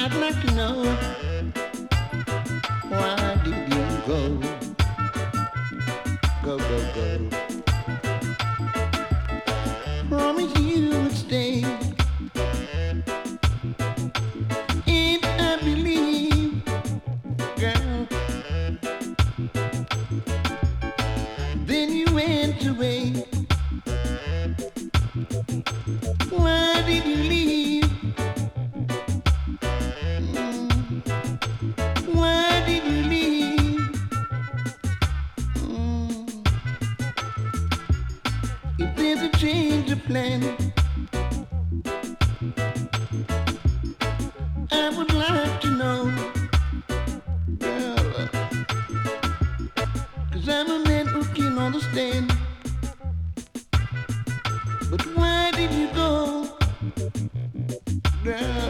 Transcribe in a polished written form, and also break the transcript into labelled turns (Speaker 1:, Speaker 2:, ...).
Speaker 1: I'd like to know, why did you go? Go, go, go. Promise you would stay. And I believe, girl, then you went away. Why did you leave? Why did you leave? If there's a change of plan, I would like to know, girl, 'cause I'm a man who can understand. But why did you go, girl?